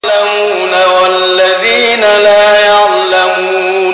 يعلمون والذين لا يعلمون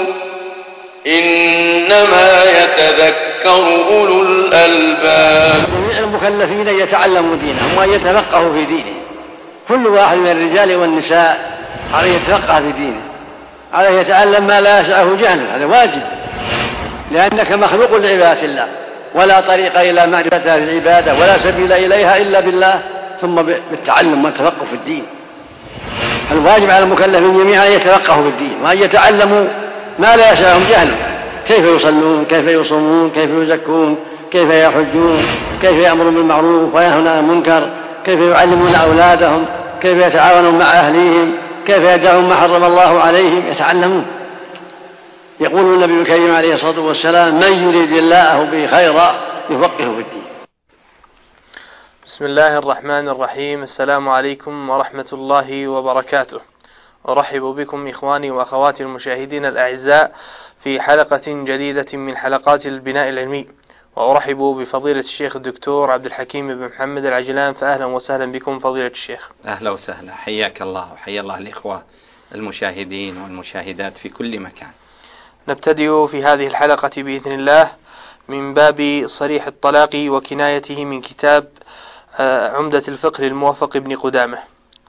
إنما يتذكر أولو الألباب. المكلفين يتعلموا دينهم وأن يتفقهوا في دينه. كل واحد من الرجال والنساء عليه يتفقه في دينه، عليه يتعلم ما لا يسعه جهله، هذا واجب، لأنك مخلوق لعبادة الله، ولا طريق إلى معرفتها في العبادة ولا سبيل إليها إلا بالله ثم بالتعلم والتفقه في الدين. الواجب على المكلفين جميعا أن يتفقهوا في الدين وأن يتعلموا ما لا يسعهم جهله، كيف يصلون، كيف يصومون، كيف يزكون، كيف يحجون، كيف يأمرون بالمعروف وينهون عن المنكر، كيف يعلمون أولادهم، كيف يتعاونون مع أهليهم، كيف يدعون ما حرم الله عليهم، يتعلمون. يقول النبي الكريم عليه الصلاة والسلام: من يريد الله به خيرا يفقهه في الدين. بسم الله الرحمن الرحيم. السلام عليكم ورحمة الله وبركاته. أرحب بكم إخواني وأخواتي المشاهدين الأعزاء في حلقة جديدة من حلقات البناء العلمي، وأرحب بفضيلة الشيخ الدكتور عبد الحكيم بن محمد العجلان، فأهلا وسهلا بكم فضيلة الشيخ. أهلا وسهلا، حياك الله وحيا الله الإخوة المشاهدين والمشاهدات في كل مكان. نبتدئ في هذه الحلقة بإذن الله من باب صريح الطلاق وكنايته من كتاب عمدة الفقه للموفق بن قدامة.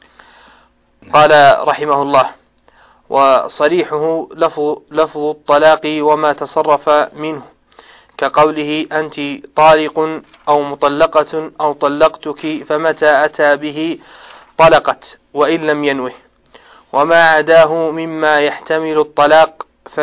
قال رحمه الله: وصريحه لفظ الطلاق وما تصرف منه، كقوله أنت طالق أو مطلقة أو طلقتك، فمتى أتى به طلقت وإن لم ينوه. وما عداه مما يحتمل الطلاق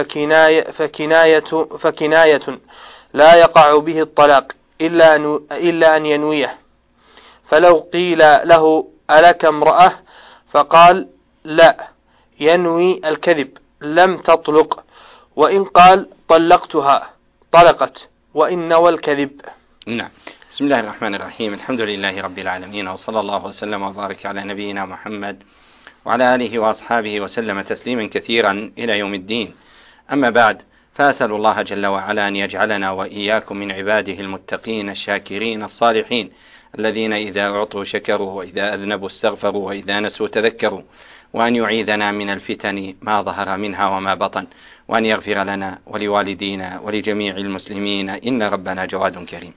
فكناية لا يقع به الطلاق إلا أن ينويه. فلو قيل له ألك امرأة فقال لا، ينوي الكذب، لم تطلق، وإن قال طلقتها طلقت وإن نوى الكذب. نعم. بسم الله الرحمن الرحيم. الحمد لله رب العالمين، وصلى الله وسلم وبارك على نبينا محمد وعلى آله وأصحابه وسلم تسليما كثيرا إلى يوم الدين. أما بعد، فأسأل الله جل وعلا أن يجعلنا وإياكم من عباده المتقين الشاكرين الصالحين، الذين إذا أعطوا شكروا، وإذا أذنبوا استغفروا، وإذا نسوا تذكروا، وأن يعيذنا من الفتن ما ظهر منها وما بطن، وأن يغفر لنا ولوالدينا ولجميع المسلمين، إن ربنا جواد كريم.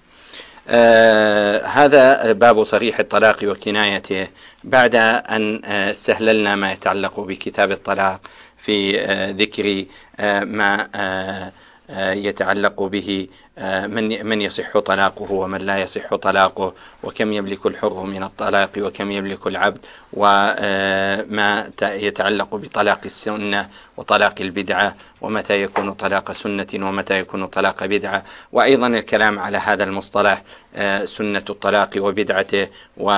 هذا باب صريح الطلاق وكنايته، بعد أن استهللنا ما يتعلق بكتاب الطلاق في ذكر ما يتعلق به من يصح طلاقه ومن لا يصح طلاقه، وكم يملك الحر من الطلاق وكم يملك العبد، وما يتعلق بطلاق السنة وطلاق البدعة، ومتى يكون طلاق سنة ومتى يكون طلاق بدعة، وأيضا الكلام على هذا المصطلح سنة الطلاق وبدعته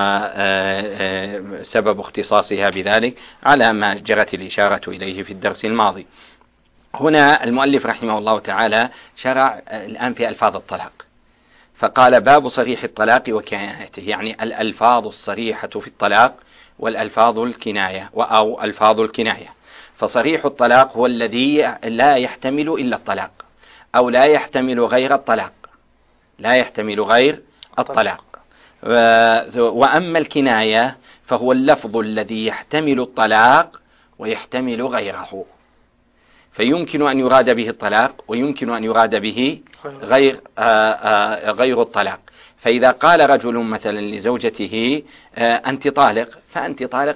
وسبب اختصاصها بذلك، على ما جرت الإشارة إليه في الدرس الماضي. هنا المؤلف رحمه الله تعالى شرع الآن في ألفاظ الطلاق، فقال: باب صريح الطلاق وكنايته، يعني الألفاظ الصريحة في الطلاق والألفاظ الكناية أو ألفاظ الكناية. فصريح الطلاق هو الذي لا يحتمل إلا الطلاق، أو لا يحتمل غير الطلاق، لا يحتمل غير الطلاق. وأما الكناية فهو اللفظ الذي يحتمل الطلاق ويحتمل غيره، فيمكن أن يراد به الطلاق ويمكن أن يراد به غير الطلاق. فإذا قال رجل مثلا لزوجته أنت طالق، فأنت طالق،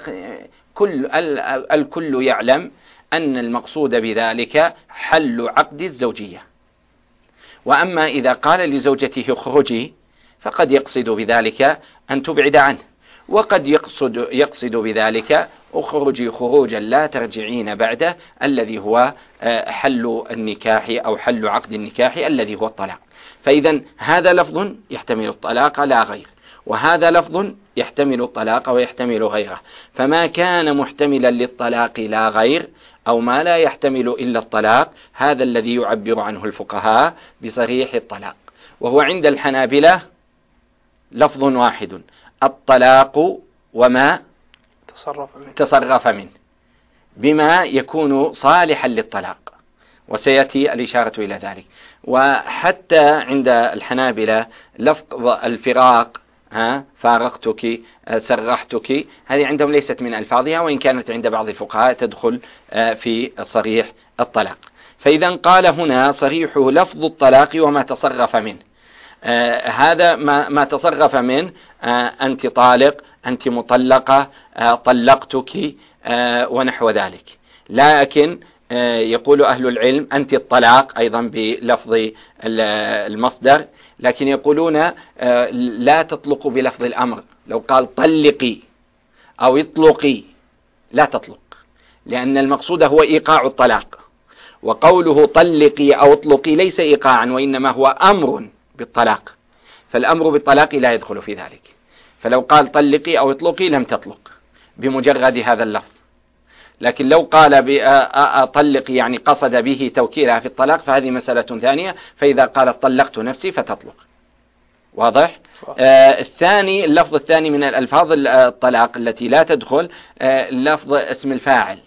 الكل يعلم أن المقصود بذلك حل عقد الزوجية. وأما إذا قال لزوجته اخرجي، فقد يقصد بذلك أن تبعد عنه، وقد يقصد بذلك اخرجي خروجا لا ترجعين بعده، الذي هو حل النكاح أو حل عقد النكاح الذي هو الطلاق. فإذا هذا لفظ يحتمل الطلاق لا غير، وهذا لفظ يحتمل الطلاق ويحتمل غيره. فما كان محتملا للطلاق لا غير، أو ما لا يحتمل إلا الطلاق، هذا الذي يعبر عنه الفقهاء بصريح الطلاق. وهو عند الحنابلة لفظ واحد: الطلاق وما تصرف منه، بما يكون صالحا للطلاق، وسيأتي الإشارة إلى ذلك. وحتى عند الحنابلة لفظ الفراق فارقتك، سرحتك، هذه عندهم ليست من ألفاظها، وإن كانت عند بعض الفقهاء تدخل في صريح الطلاق. فإذا قال هنا صريحه لفظ الطلاق وما تصرف منه. هذا ما تصرف منه، أنت طالق، أنت مطلقة، طلقتك، ونحو ذلك. لكن يقول أهل العلم أنت الطلاق أيضا بلفظ المصدر، لكن يقولون لا تطلق بلفظ الأمر. لو قال طلقي أو اطلقي لا تطلق، لأن المقصود هو إيقاع الطلاق، وقوله طلقي أو اطلقي ليس إيقاعا، وإنما هو أمر بالطلاق، فالأمر بالطلاق لا يدخل في ذلك. فلو قال طلقي أو اطلقي لم تطلق بمجرد هذا اللفظ. لكن لو قال أطلق يعني قصد به توكيلها في الطلاق فهذه مسألة ثانية. فإذا قالت طلقت نفسي فتطلق. واضح؟ الثاني، اللفظ الثاني من الألفاظ الطلاق التي لا تدخل لفظ اسم الفاعل،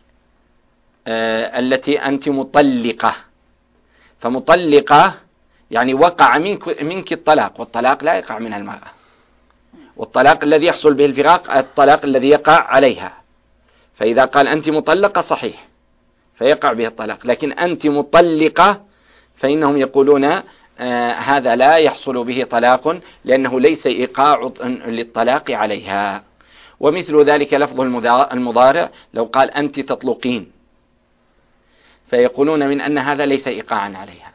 التي أنت مطلقة. فمطلقة يعني وقع منك الطلاق، والطلاق لا يقع منها المرأة، والطلاق الذي يحصل به الفراق الطلاق الذي يقع عليها. فإذا قال أنت مطلقة صحيح فيقع به الطلاق، لكن أنت مطلقة فإنهم يقولون هذا لا يحصل به طلاق، لأنه ليس إيقاع للطلاق عليها. ومثل ذلك لفظ المضارع، لو قال أنت تطلقين فيقولون من أن هذا ليس إيقاعا عليها،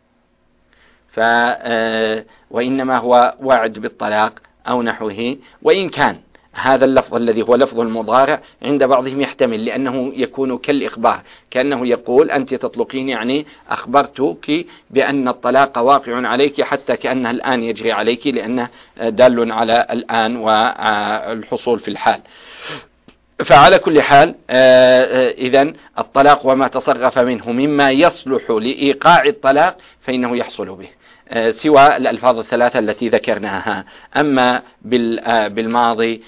وإنما هو وعد بالطلاق أو نحوه. وإن كان هذا اللفظ الذي هو لفظ المضارع عند بعضهم يحتمل، لأنه يكون كالإخبار، كأنه يقول أنت تطلقين يعني أخبرتك بأن الطلاق واقع عليك، حتى كأنه الآن يجري عليك، لأنه دال على الآن والحصول في الحال. فعلى كل حال إذن الطلاق وما تصرف منه مما يصلح لإيقاع الطلاق فإنه يحصل به، سوى الألفاظ الثلاثة التي ذكرناها. أما بالماضي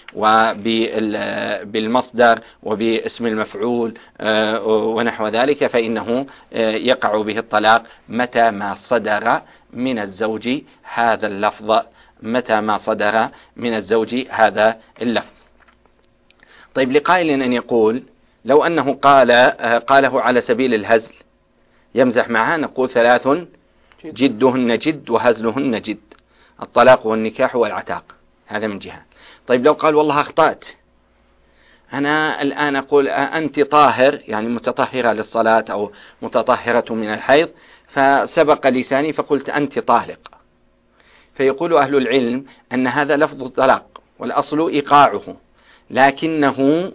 وبالمصدر وباسم المفعول ونحو ذلك فإنه يقع به الطلاق متى ما صدر من الزوج هذا اللفظ، متى ما صدر من الزوج هذا اللفظ. طيب، لقائل أن يقول لو أنه قاله على سبيل الهزل يمزح معها، نقول ثلاث جدهن جد وهزلهن جد: الطلاق والنكاح والعتاق. هذا من جهة. طيب، لو قال والله أخطأت، أنا الآن أقول أنت طاهر يعني متطهرة للصلاة أو متطهرة من الحيض، فسبق لساني فقلت أنت طالق، فيقول أهل العلم أن هذا لفظ الطلاق والأصل إيقاعه، لكنه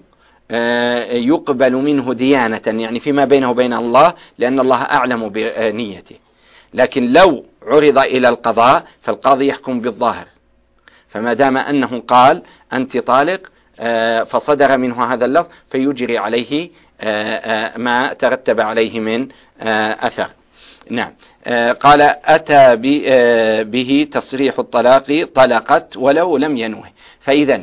يقبل منه ديانة يعني فيما بينه وبين الله، لأن الله أعلم بنيته. لكن لو عرض إلى القضاء فالقاضي يحكم بالظاهر، فما دام أنه قال أنت طالق فصدر منه هذا اللفظ فيجري عليه ما ترتب عليه من أثر. نعم. قال أتى به تصريح الطلاق طلقت ولو لم ينوه. فإذا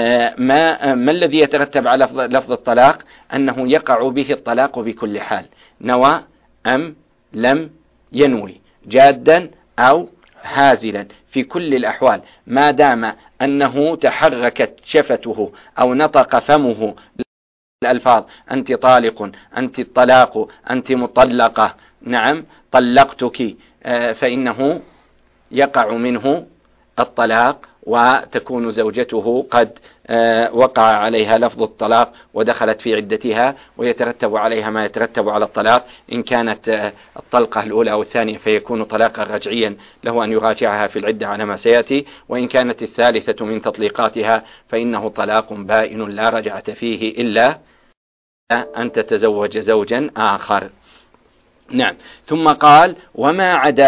ما الذي يترتب على لفظ الطلاق؟ أنه يقع به الطلاق بكل حال، نوى أم لم ينوي، جادا أو هازلا، في كل الأحوال ما دام أنه تحركت شفته أو نطق فمه الألفاظ أنت طالق، أنت الطلاق، أنت مطلقة، نعم طلقتك، فإنه يقع منه الطلاق، وتكون زوجته قد وقع عليها لفظ الطلاق ودخلت في عدتها، ويترتب عليها ما يترتب على الطلاق. إن كانت الطلقة الأولى أو الثانية فيكون طلاقا رجعيا له أن يراجعها في العدة على ما سيأتي، وإن كانت الثالثة من تطليقاتها فإنه طلاق بائن لا رجعة فيه إلا أن تتزوج زوجا آخر. نعم. ثم قال وما عدا،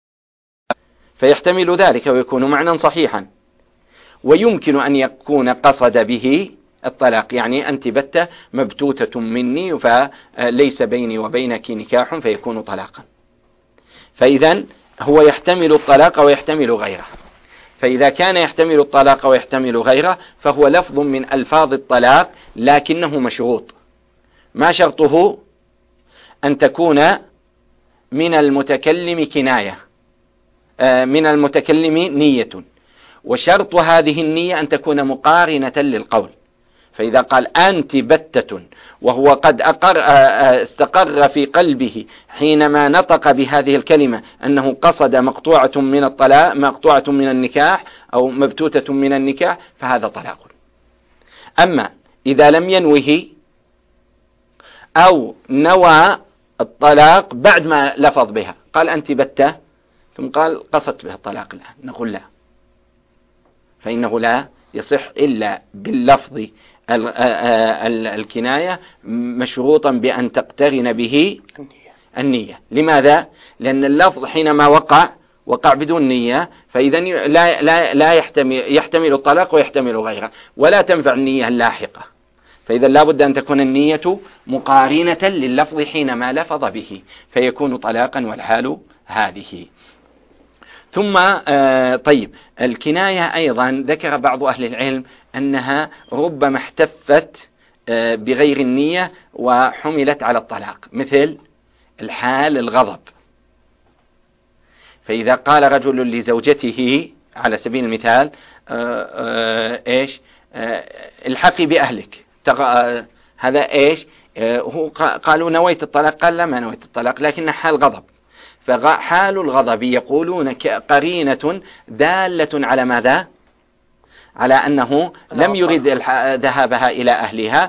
فيحتمل ذلك ويكون معنى صحيحا، ويمكن أن يكون قصد به الطلاق، يعني أنت بتة مبتوتة مني فليس بيني وبينك نكاح فيكون طلاقا. فإذا هو يحتمل الطلاق ويحتمل غيره، فإذا كان يحتمل الطلاق ويحتمل غيره فهو لفظ من ألفاظ الطلاق، لكنه مشروط. ما شرطه؟ أن تكون من المتكلم كناية، من المتكلم نية، وشرط هذه النية أن تكون مقارنة للقول. فإذا قال أنت بتة وهو قد استقر في قلبه حينما نطق بهذه الكلمة أنه قصد مقطوعة من الطلاق، مقطوعة من النكاح أو مبتوتة من النكاح، فهذا طلاق. أما إذا لم ينوه أو نوى الطلاق بعد ما لفظ بها، قال أنت بتة ثم قال قصدت بها الطلاق الآن، نقول لا، فإنه لا يصح إلا باللفظ الكناية مشروطا بأن تقترن به النية. لماذا؟ لأن اللفظ حينما وقع بدون نية، فإذا لا يحتمل الطلاق ويحتمل غيره، ولا تنفع النية اللاحقة. فإذا لا بد أن تكون النية مقارنة لللفظ حينما لفظ به، فيكون طلاقا والحال هذه. ثم طيب، الكناية أيضا ذكر بعض أهل العلم أنها ربما احتفت بغير النية وحملت على الطلاق، مثل الحال الغضب. فإذا قال رجل لزوجته على سبيل المثال إيش الحقي بأهلك، هذا إيش هو قالوا نويت الطلاق، قال لا ما نويت الطلاق، لكن حال غضب. فحال الغضب يقولون قرينة دالة على ماذا؟ على أنه لم يرد ذهابها إلى أهلها،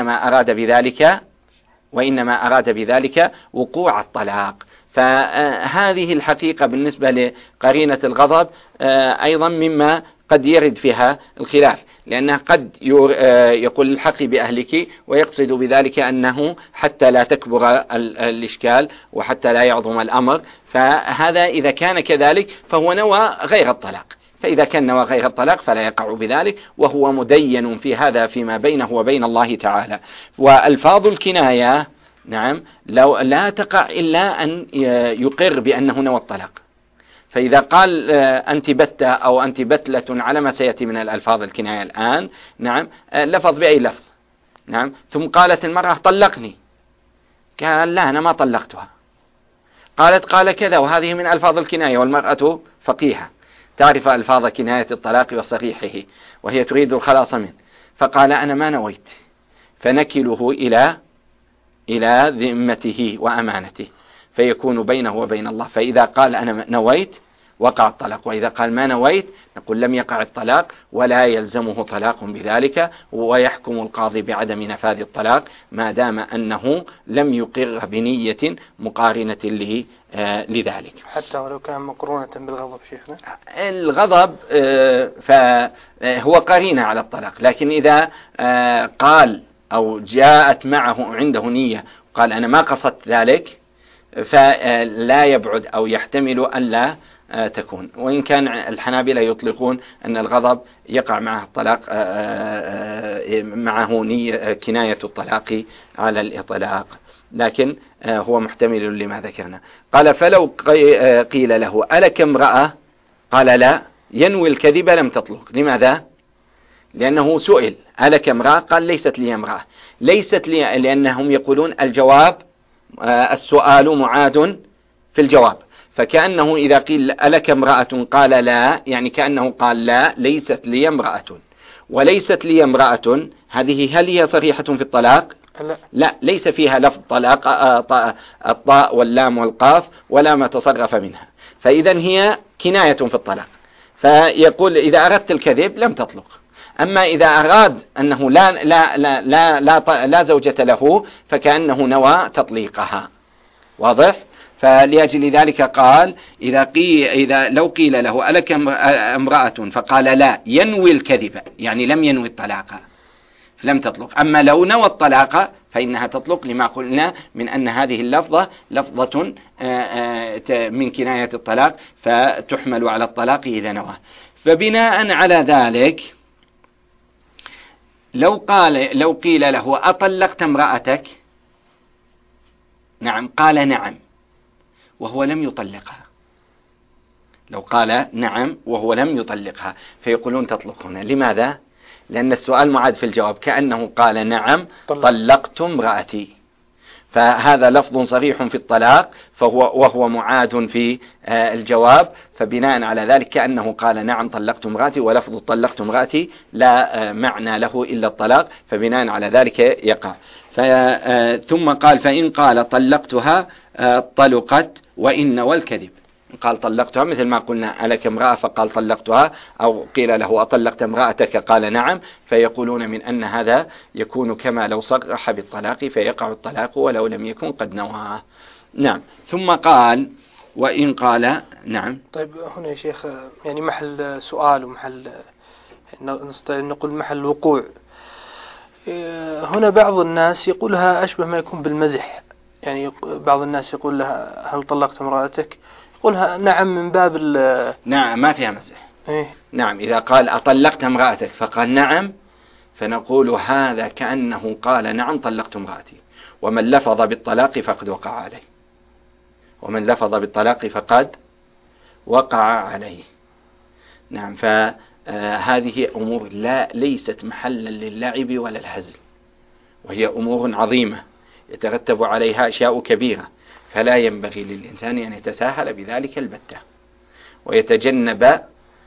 وإنما أراد بذلك وقوع الطلاق. فهذه الحقيقة بالنسبة لقرينة الغضب أيضا مما قد يرد فيها الخلاف، لأنه قد يقول الحقي بأهلك ويقصد بذلك أنه حتى لا تكبر الإشكال وحتى لا يعظم الأمر، فهذا إذا كان كذلك فهو نوى غير الطلاق. فإذا كان نوى غير الطلاق فلا يقع بذلك، وهو مدين في هذا فيما بينه وبين الله تعالى. وألفاظ الكناية نعم لو لا تقع إلا أن يقر بأنه نوى الطلاق. فإذا قال أنت بتة أو أنت بتلة على ما سيأتي من الألفاظ الكناية الآن، نعم لفظ بأي لفظ، نعم ثم قالت المرأة طلقني، قال لا أنا ما طلقتها، قال كذا، وهذه من ألفاظ الكناية، والمرأة فقيهة تعرف ألفاظ كناية الطلاق وصريحه وهي تريد الخلاص منه، فقال أنا ما نويت، فنكله إلى ذمته وأمانته، فيكون بينه وبين الله. فإذا قال أنا نويت وقع الطلاق، وإذا قال ما نويت نقول لم يقع الطلاق ولا يلزمه طلاق بذلك، ويحكم القاضي بعدم نفاذ الطلاق ما دام أنه لم يقر بنية مقارنة لذلك، حتى ولو كان مقرونة بالغضب. شيخنا الغضب فهو قرينة على الطلاق، لكن إذا قال أو جاءت معه عنده نية قال أنا ما قصدت ذلك، فلا يبعد أو يحتمل أن لا تكون. وإن كان الحنابلة يطلقون أن الغضب يقع معه الطلاق، معه كناية الطلاق على الإطلاق، لكن هو محتمل لما ذكرنا. قال فلو قيل له ألك امرأة، قال لا، ينوي الكذب لم تطلق. لماذا؟ لأنه سئل ألك امرأة، قال ليست لي امرأة. ليست لي لأنهم يقولون الجواب السؤال معاد في الجواب، فكأنه إذا قيل ألك امرأة قال لا، يعني كأنه قال لا ليست لي امرأة. وليست لي امرأة هذه هل هي صريحة في الطلاق؟ لا، ليس فيها لفظ طلاق، الطاء واللام والقاف ولا ما تصرف منها، فإذا هي كناية في الطلاق. فيقول إذا أردت الكذب لم تطلق. أما إذا أراد أنه لا زوجة له فكأنه نوى تطليقها. واضح؟ فلأجل ذلك قال إذا لو قيل له ألك امرأة فقال لا، ينوي الكذب، يعني لم ينوي الطلاق، لم تطلق. أما لو نوى الطلاق فإنها تطلق، لما قلنا من أن هذه اللفظة لفظة من كناية الطلاق، فتحمل على الطلاق إذا نوى. فبناء على ذلك لو قيل له أطلقت امرأتك، نعم، قال نعم وهو لم يطلقها. لو قال نعم وهو لم يطلقها فيقولون تطلق هنا. لماذا؟ لأن السؤال معاد في الجواب، كأنه قال نعم طلقت امرأتي، فهذا لفظ صريح في الطلاق وهو معاد في الجواب، فبناء على ذلك كأنه قال نعم طلقت امرأتي، ولفظ طلقت امرأتي لا معنى له إلا الطلاق، فبناء على ذلك يقع. ثم قال فإن قال طلقتها طلقت وإن والكذب. قال طلقتها مثل ما قلنا ألك امرأة فقال طلقتها، أو قيل له أطلقت امرأتك قال نعم، فيقولون من أن هذا يكون كما لو صرح بالطلاق فيقع الطلاق ولو لم يكن قد نواه. نعم. ثم قال وإن قال نعم. طيب هنا يا شيخ يعني محل سؤال ومحل نقول محل وقوع. هنا بعض الناس يقولها أشبه ما يكون بالمزح، يعني بعض الناس يقول لها هل طلقت امرأتك، يقولها نعم من باب نعم ما فيها مزح. إيه؟ نعم إذا قال أطلقت امرأتك فقال نعم، فنقول هذا كأنه قال نعم طلقت امرأتي، ومن لفظ بالطلاق فقد وقع عليه، ومن لفظ بالطلاق فقد وقع عليه. نعم. فهذه أمور ليست محلا للعب ولا الهزل، وهي أمور عظيمة يترتب عليها أشياء كبيرة، فلا ينبغي للإنسان أن يتساهل بذلك البتة، ويتجنب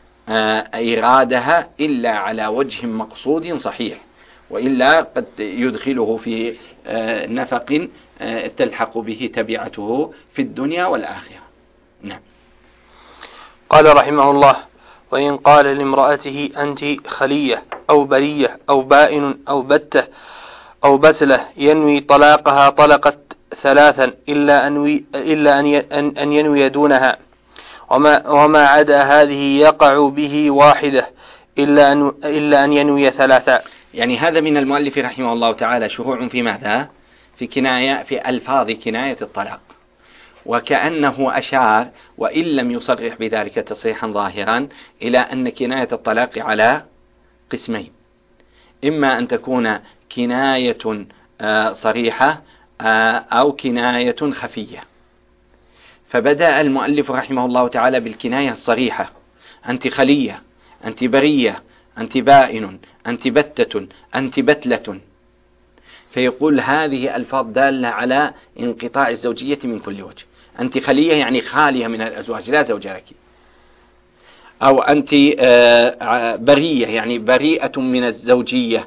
إرادها إلا على وجه مقصود صحيح، وإلا قد يدخله في نفق تلحق به تبعته في الدنيا والآخرة. نعم. قال رحمه الله وإن قال لامرأته أنت خلية أو برية أو بائن أو بتة أو بتلة ينوي طلاقها طلقت ثلاثا إلا أن ينوي دونها، وما عدا هذه يقع به واحدة إلا أن ينوي ثلاثا. يعني هذا من المؤلف رحمه الله تعالى شروع في ماذا؟ في ألفاظ كناية الطلاق، وكأنه أشار وإن لم يصرح بذلك تصريحا ظاهرا إلى أن كناية الطلاق على قسمين، إما أن تكون كناية صريحة أو كناية خفية. فبدأ المؤلف رحمه الله تعالى بالكناية الصريحة: أنت خلية، أنت برية، أنت بائن، أنت بتة، أنت بتلة. فيقول هذه ألفاظ دالة على انقطاع الزوجية من كل وجه. أنت خلية يعني خالية من الأزواج لا زوج لك، أو أنت برية يعني بريئة من الزوجية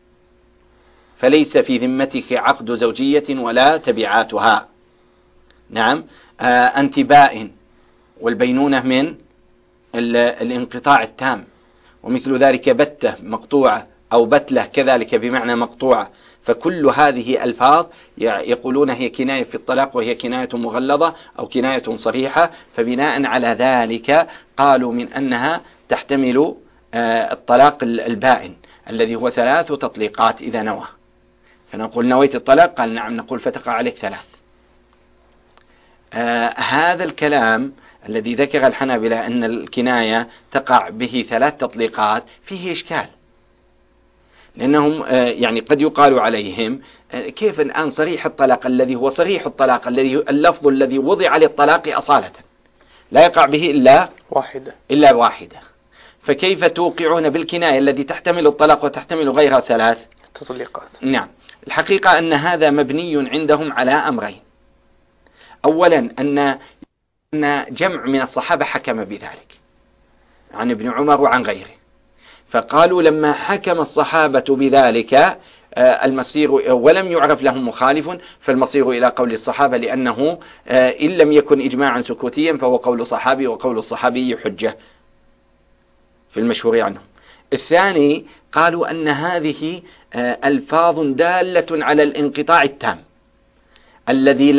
فليس في ذمتك عقد زوجية ولا تبعاتها. نعم. أنت بائن، والبينونة من الانقطاع التام، ومثل ذلك بتة مقطوعة أو بتلة كذلك بمعنى مقطوعة. فكل هذه ألفاظ يقولون هي كناية في الطلاق، وهي كناية مغلظة أو كناية صريحة، فبناء على ذلك قالوا من أنها تحتمل الطلاق البائن الذي هو 3 تطليقات إذا نوى. فنقول نويت الطلاق، قال نعم، نقول فتقع عليك 3. هذا الكلام الذي ذكر الحنابلة أن الكناية تقع به 3 تطليقات فيه إشكال، لأنهم يعني قد يقال عليهم كيف الآن صريح الطلاق الذي هو صريح الطلاق الذي اللفظ الذي وضع للطلاق أصالة لا يقع به إلا واحدة، فكيف توقعون بالكناية الذي تحتمل الطلاق وتحتمل غيرها 3 تطليقات؟ نعم. الحقيقة أن هذا مبني عندهم على أمرين: أولا أن جمع من الصحابة حكم بذلك عن ابن عمر وعن غيره، فقالوا لما حكم الصحابة بذلك المصير ولم يعرف لهم مخالف فالمصير إلى قول الصحابة، لأنه إن لم يكن إجماعا سكوتيا فهو قول صحابي، وقول الصحابي حجة في المشهور عنه. الثاني قالوا أن هذه ألفاظ دالة على الانقطاع التام الذي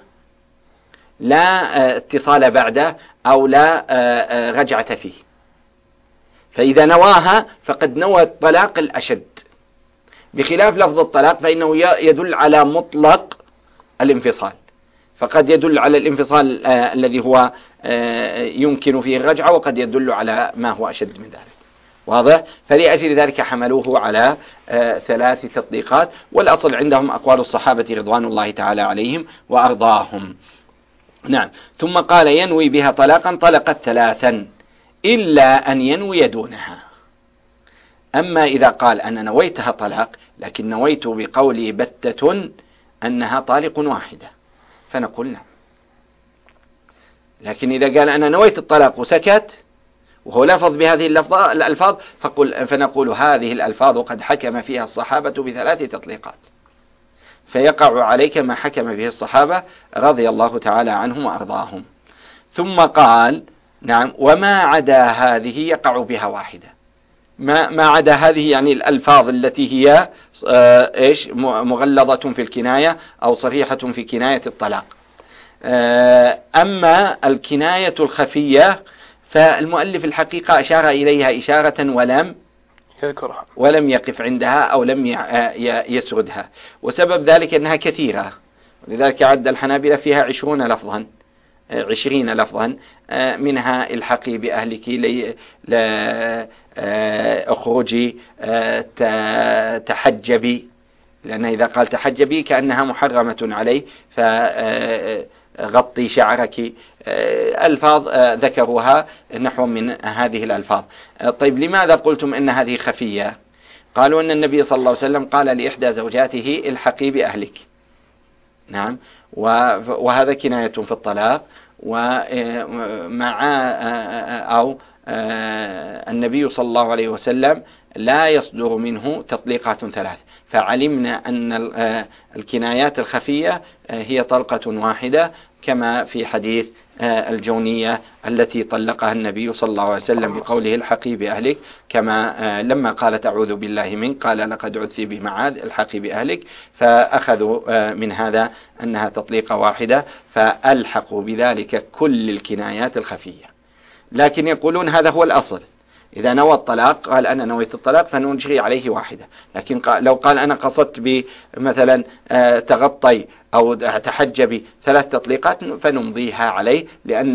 لا اتصال بعده أو لا رجعة فيه، فإذا نواها فقد نوى الطلاق الأشد، بخلاف لفظ الطلاق فإنه يدل على مطلق الانفصال، فقد يدل على الانفصال الذي هو يمكن فيه الرجعة، وقد يدل على ما هو أشد من ذلك. واضح؟ فلأجل ذلك حملوه على 3 تطبيقات، والأصل عندهم أقوال الصحابة رضوان الله تعالى عليهم وأرضاهم. نعم. ثم قال ينوي بها طلاقا طلقت 3 إلا أن ينوي دونها. أما إذا قال أنا نويتها طلاق لكن نويت بقولي بتة أنها طالق واحدة فنقول نعم. لكن إذا قال أنا نويت الطلاق وسكت وهو لفظ بهذه الألفاظ فنقول هذه الألفاظ قد حكم فيها الصحابة ب3 تطليقات، فيقع عليك ما حكم به الصحابة رضي الله تعالى عنهم وأرضاهم. ثم قال نعم وما عدا هذه يقع بها واحدة. ما عدا هذه يعني الألفاظ التي هي مغلظة في الكناية أو صريحة في كناية الطلاق. أما الكناية الخفية فالمؤلف الحقيقة أشار إليها إشارة ولم يقف عندها أو لم يسردها، وسبب ذلك أنها كثيرة، ولذلك عد الحنابلة فيها 20 لفظا منها الحقي بأهلك، اخرجي، تحجبي، لأن إذا قال تحجبي كأنها محرمة عليه، فغطي شعرك، ألفاظ ذكروها نحو من هذه الألفاظ. طيب لماذا قلتم إن هذه خفية؟ قالوا أن النبي صلى الله عليه وسلم قال لإحدى زوجاته الحقي بأهلك، نعم، وهذا كناية في الطلاق، ومع أو النبي صلى الله عليه وسلم لا يصدر منه تطليقات 3، فعلمنا أن الكنايات الخفية هي طلقة واحدة، كما في حديث الجونية التي طلقها النبي صلى الله عليه وسلم بقوله الحقي بأهلك، كما لما قالت أعوذ بالله منك قال لقد عذت بمعاذ الحقي بأهلك، فأخذوا من هذا أنها تطليقة واحدة، فألحقوا بذلك كل الكنايات الخفية. لكن يقولون هذا هو الأصل، إذا نوى الطلاق قال أنا نويت الطلاق فنجري عليه واحدة، لكن لو قال أنا قصدت بمثلا تغطي أو تحجبي 3 تطليقات فنمضيها عليه،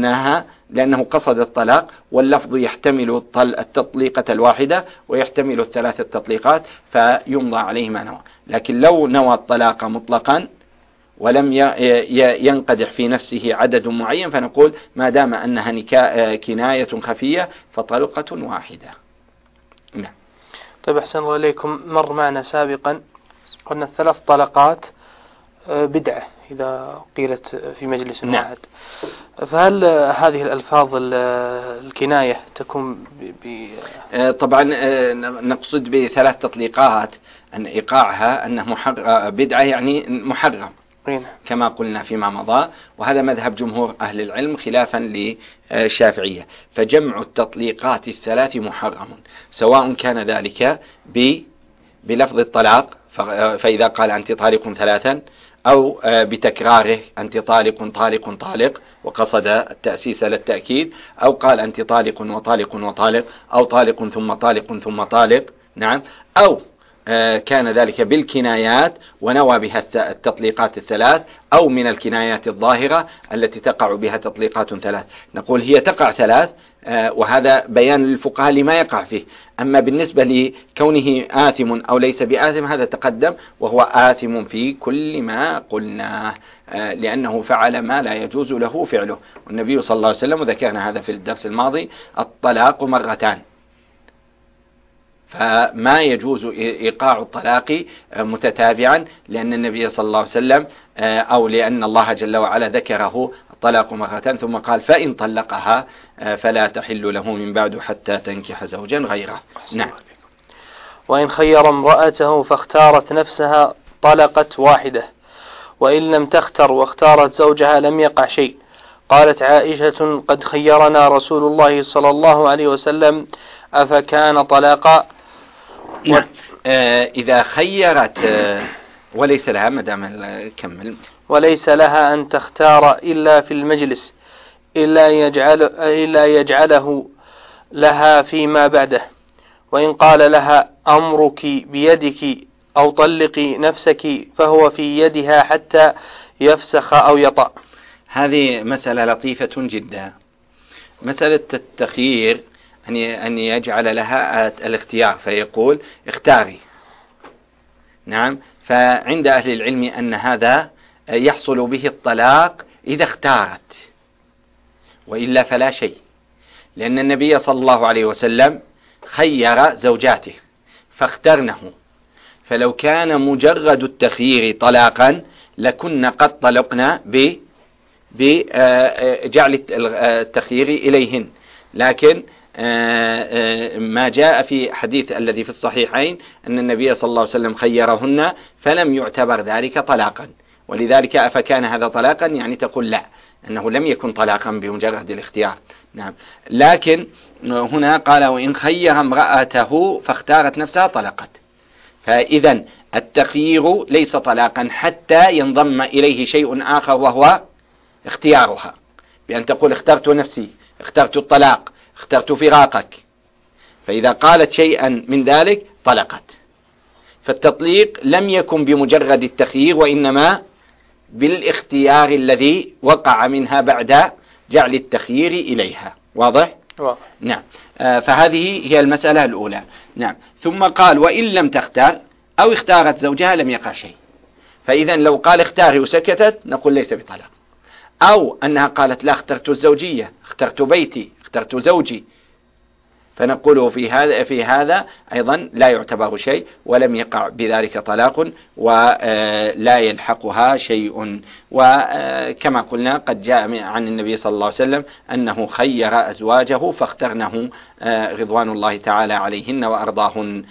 لأنه قصد الطلاق، واللفظ يحتمل التطليقة الواحدة ويحتمل 3 تطليقات، فيمضى عليه ما نوى. لكن لو نوى الطلاق مطلقا ولم ينقدح في نفسه عدد معين فنقول ما دام أنها كناية خفية فطلقة واحدة. نعم. طيب أحسن الله إليكم، مر معنا سابقا قلنا 3 طلقات بدعة إذا قيلت في مجلس واحد، فهل هذه الألفاظ الكناية تكون طبعا نقصد ب3 تطليقات أن إيقاعها أنه بدعة يعني محرم كما قلنا فيما مضى، وهذا مذهب جمهور أهل العلم خلافا للشافعية، فجمع التطليقات 3 محرم، سواء كان ذلك بلفظ الطلاق فإذا قال أنت طالق 3، أو بتكراره أنت طالق طالق طالق وقصد التأسيس للتأكيد، أو قال أنت طالق وطالق وطالق، أو طالق ثم طالق ثم طالق، نعم، أو كان ذلك بالكنايات ونوى بها التطليقات 3، أو من الكنايات الظاهرة التي تقع بها تطليقات 3. نقول هي تقع 3، وهذا بيان للفقهاء لما يقع فيه. أما بالنسبة لكونه آثم أو ليس بآثم هذا تقدم، وهو آثم في كل ما قلناه، لأنه فعل ما لا يجوز له فعله، والنبي صلى الله عليه وسلم وذكرنا هذا في الدرس الماضي الطلاق 2 مرتان، فما يجوز إيقاع الطلاق متتابعا، لأن النبي صلى الله عليه وسلم أو لأن الله جل وعلا ذكره الطلاق 2 مرتان ثم قال فإن طلقها فلا تحل له من بعد حتى تنكح زوجا غيره. نعم. وإن خير امرأته فاختارت نفسها طلقت واحدة، وإن لم تختر واختارت زوجها لم يقع شيء. قالت عائشة قد خيرنا رسول الله صلى الله عليه وسلم أفكان طلاقا؟ نعم. إذا خيرت وليس لها مدام كمل وليس لها أن تختار إلا في المجلس إلا يجعله لها فيما بعده، وإن قال لها أمرك بيدك أو طلقي نفسك فهو في يدها حتى يفسخ أو يطأ. هذه مسألة لطيفة جدا، مسألة التخيير أن يجعل لها الاختيار فيقول اختاري. نعم. فعند أهل العلم أن هذا يحصل به الطلاق إذا اختارت، وإلا فلا شيء، لأن النبي صلى الله عليه وسلم خير زوجاته فاخترنه، فلو كان مجرد التخيير طلاقا لكنا قد طلقنا بجعل التخيير إليهن، لكن ما جاء في حديث الذي في الصحيحين أن النبي صلى الله عليه وسلم خيرهن فلم يعتبر ذلك طلاقا، ولذلك أفكان هذا طلاقا؟ يعني تقول لا، أنه لم يكن طلاقا بمجرد الاختيار. نعم. لكن هنا قال وإن خير امرأته فاختارت نفسها طلقت، فإذا التخيير ليس طلاقا حتى ينضم إليه شيء آخر وهو اختيارها، بأن تقول اخترت نفسي، اخترت الطلاق، اخترت فراقك، فإذا قالت شيئا من ذلك طلقت. فالتطليق لم يكن بمجرد التخيير، وإنما بالاختيار الذي وقع منها بعد جعل التخيير إليها. واضح؟ نعم. فهذه هي المسألة الأولى. نعم. ثم قال وإن لم تختار أو اختارت زوجها لم يقع شيء. فإذا لو قال اختاري وسكتت نقول ليس بطلاق، أو أنها قالت لا اخترت الزوجية، اخترت بيتي، اخترت زوجي، فنقول في هذا أيضا لا يعتبر شيء ولم يقع بذلك طلاق ولا يلحقها شيء. وكما قلنا قد جاء عن النبي صلى الله عليه وسلم أنه خير أزواجه فاخترنه رضوان الله تعالى عليهن وأرضاهن.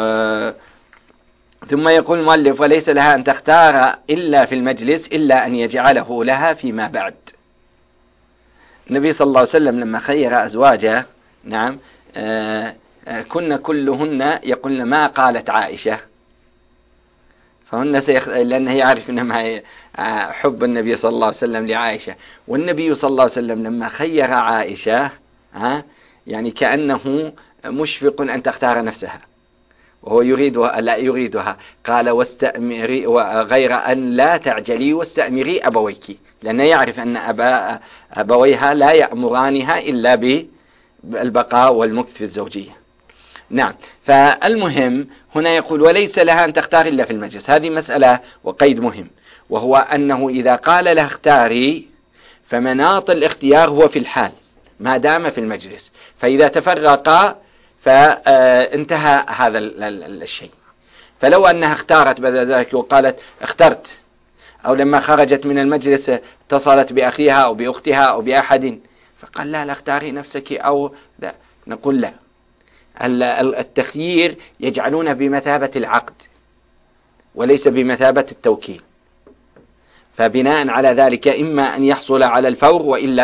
ثم يقول المؤلف وليس لها أن تختار إلا في المجلس إلا أن يجعله لها فيما بعد. النبي صلى الله عليه وسلم لما خير أزواجه، نعم، كن كلهن يقولن ما قالت عائشة، فهن لأنه يعرف إنما حب النبي صلى الله عليه وسلم لعائشة. والنبي صلى الله عليه وسلم لما خير عائشة يعني كأنه مشفق أن تختار نفسها وهو يريدها لا يريدها، قال واستأمري، غير أن لا تعجلي واستأمري أبويك، لأنه يعرف أن أبويها لا يأمرانها إلا بالبقاء والمكث في الزوجية. نعم. فالمهم هنا يقول وليس لها أن تختار إلا في المجلس. هذه مسألة وقيد مهم، وهو أنه إذا قال لها اختاري فمناط الاختيار هو في الحال ما دام في المجلس، فإذا تفرقا فانتهى هذا الشيء. فلو أنها اختارت بعد ذلك وقالت اخترت، أو لما خرجت من المجلس اتصلت بأخيها أو بأختها أو بأحد فقال لا اختاري نفسك أو لا، نقول لا. التخيير يجعلونه بمثابة العقد وليس بمثابة التوكيل، فبناء على ذلك إما أن يحصل على الفور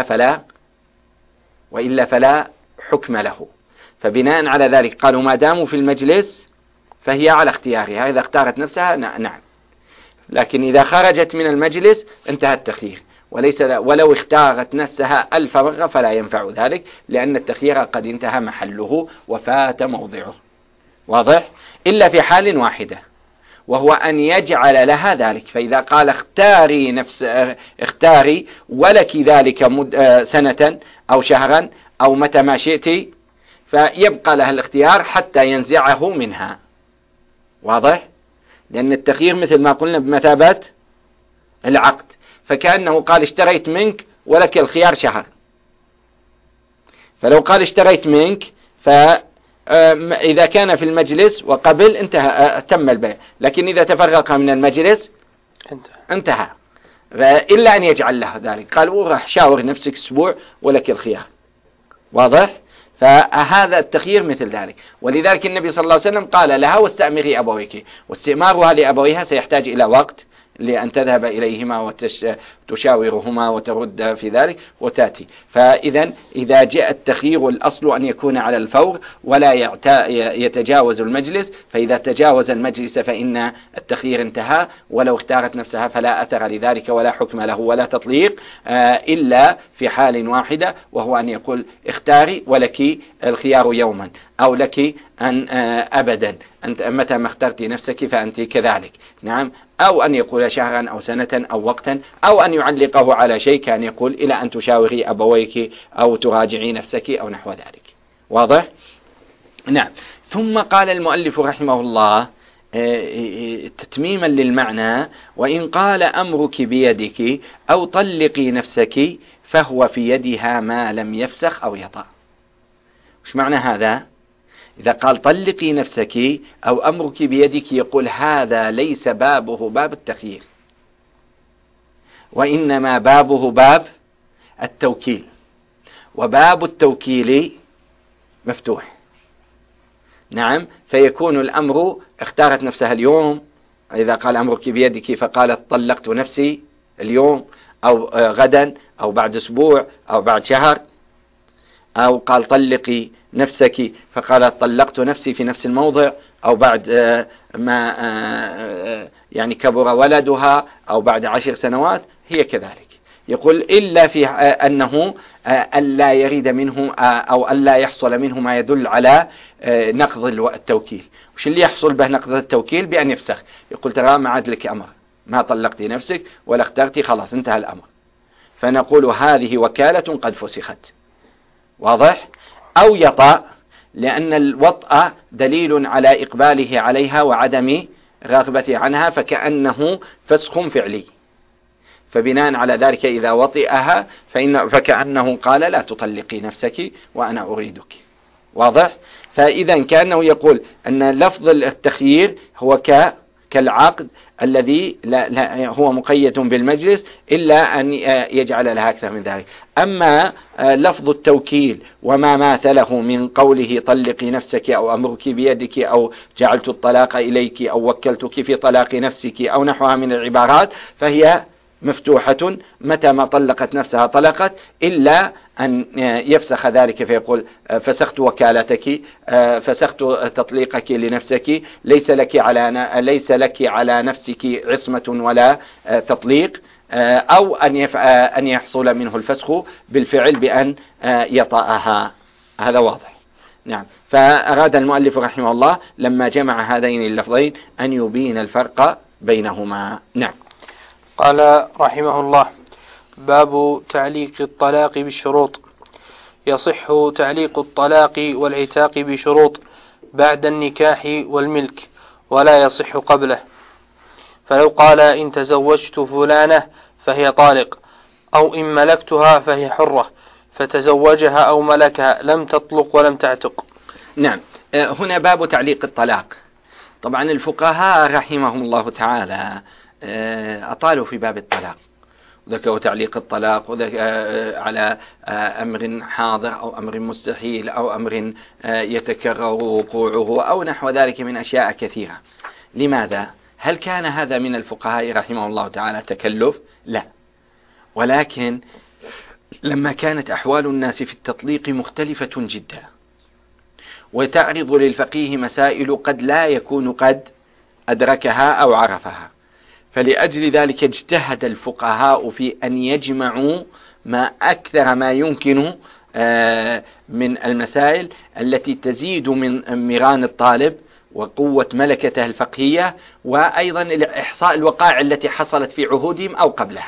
وإلا فلا حكم له. فبناء على ذلك قالوا ما داموا في المجلس فهي على اختيارها، إذا اختارت نفسها نعم، لكن إذا خرجت من المجلس انتهى التخيير، ولو اختارت نفسها الفرغ فلا ينفع ذلك، لأن التخيير قد انتهى محله وفات موضعه. واضح؟ إلا في حال واحدة، وهو أن يجعل لها ذلك. فإذا قال اختاري ولك ذلك سنة أو شهرا أو متى ما شئت، فيبقى لها الاختيار حتى ينزعه منها. واضح؟ لأن التخيير مثل ما قلنا بمثابة العقد، فكأنه قال اشتريت منك ولك الخيار شهر، فلو قال اشتريت منك فإذا كان في المجلس وقبل انتهى تم البيع، لكن إذا تفرق من المجلس انتهى. إلا أن يجعل له ذلك، قال وراح شاور نفسك أسبوع ولك الخيار. واضح؟ فهذا التخيير مثل ذلك. ولذلك النبي صلى الله عليه وسلم قال لها واستأمري أبويك، واستئمارها لأبويها سيحتاج إلى وقت لأن تذهب إليهما وتشاورهما وترد في ذلك وتأتي. فإذا إذا جاء التخيير الأصل أن يكون على الفور ولا يتجاوز المجلس، فإذا تجاوز المجلس فإن التخيير انتهى، ولو اختارت نفسها فلا أثر لذلك ولا حكم له ولا تطليق إلا في حال واحدة، وهو أن يقول اختاري ولك الخيار يوما، أو لك أن أبدا أنت متى ما اخترت نفسك فأنت كذلك. نعم. أو أن يقول شهرا أو سنة أو وقتا، أو أن يعلقه على شيء كان يقول إلى أن تشاوري أبويك أو تراجعي نفسك أو نحو ذلك. واضح؟ نعم. ثم قال المؤلف رحمه الله تتميما للمعنى وإن قال أمرك بيدك أو طلقي نفسك فهو في يدها ما لم يفسخ أو يطأ. وش معنى هذا؟ إذا قال طلقي نفسك أو أمرك بيدك يقول هذا ليس بابه باب التخيير، وإنما بابه باب التوكيل، وباب التوكيل مفتوح. نعم، فيكون الأمر اختارت نفسها اليوم، إذا قال أمرك بيدك فقالت طلقت نفسي اليوم أو غدا أو بعد أسبوع أو بعد شهر، أو قال طلقي نفسك فقالت طلقت نفسي في نفس الموضع، أو بعد ما يعني كبر ولدها أو بعد 10 سنوات، هي كذلك. يقول إلا في أنه ألا يريد منه أو ألا يحصل منه ما يدل على نقض التوكيل. وش اللي يحصل به نقض التوكيل؟ بأن يفسخ، يقول ترى ما عاد لك أمر، ما طلقتي نفسك ولا اخترتي، خلاص انتهى الأمر. فنقول هذه وكالة قد فسخت. واضح؟ أو يطأ، لأن الوطأ دليل على إقباله عليها وعدم رغبته عنها، فكأنه فسخ فعلي، فبناء على ذلك إذا وطئها فكأنه قال لا تطلقي نفسك وأنا أريدك. واضح؟ فإذا كأنه يقول أن لفظ التخيير هو كالعقد الذي لا هو مقيد بالمجلس إلا أن يجعل لها أكثر من ذلك. أما لفظ التوكيل وما ماثله من قوله طلقي نفسك أو أمرك بيدك أو جعلت الطلاق إليك أو وكلتك في طلاق نفسك أو نحوها من العبارات، فهي مفتوحة، متى ما طلقت نفسها طلقت، إلا أن يفسخ ذلك فيقول فسخت وكالتك، فسخت تطليقك لنفسك، ليس لك على نفسك عصمة ولا تطليق، أو أن يحصل منه الفسخ بالفعل بأن يطأها. هذا واضح. نعم. فأراد المؤلف رحمه الله لما جمع هذين اللفظين أن يبين الفرق بينهما. نعم. قال رحمه الله: باب تعليق الطلاق بالشروط. يصح تعليق الطلاق والعتاق بشروط بعد النكاح والملك، ولا يصح قبله. فلو قال إن تزوجت فلانة فهي طالق، أو إن ملكتها فهي حرة، فتزوجها أو ملكها لم تطلق ولم تعتق. نعم. هنا باب تعليق الطلاق. طبعا الفقهاء رحمهم الله تعالى أطالوا في باب الطلاق، ذكروا تعليق الطلاق على أمر حاضر أو أمر مستحيل أو أمر يتكرر وقوعه أو نحو ذلك من أشياء كثيرة. لماذا؟ هل كان هذا من الفقهاء رحمه الله تعالى تكلف؟ لا، ولكن لما كانت أحوال الناس في التطليق مختلفة جدا، وتعرض للفقيه مسائل قد لا يكون قد أدركها أو عرفها، فلأجل ذلك اجتهد الفقهاء في أن يجمعوا ما أكثر ما يمكن من المسائل التي تزيد من ميران الطالب وقوة ملكته الفقهية، وأيضا إحصاء الوقائع التي حصلت في عهودهم أو قبلها،